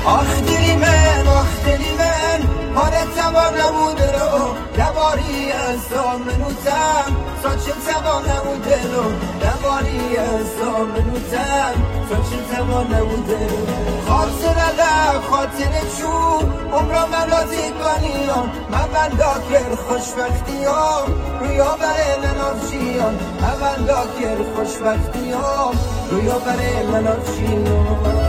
آخ دلی من حالت توان نبوده رو دواری از منوتم ساچه توان نبوده رو دواری از منوتم ساچه توان نبوده رو خاطر چون عمرا من راضی کنیم من داکر خوشبختیم رویا برای من آفشیم من داکر خوشبختیم رویا برای من آفشیم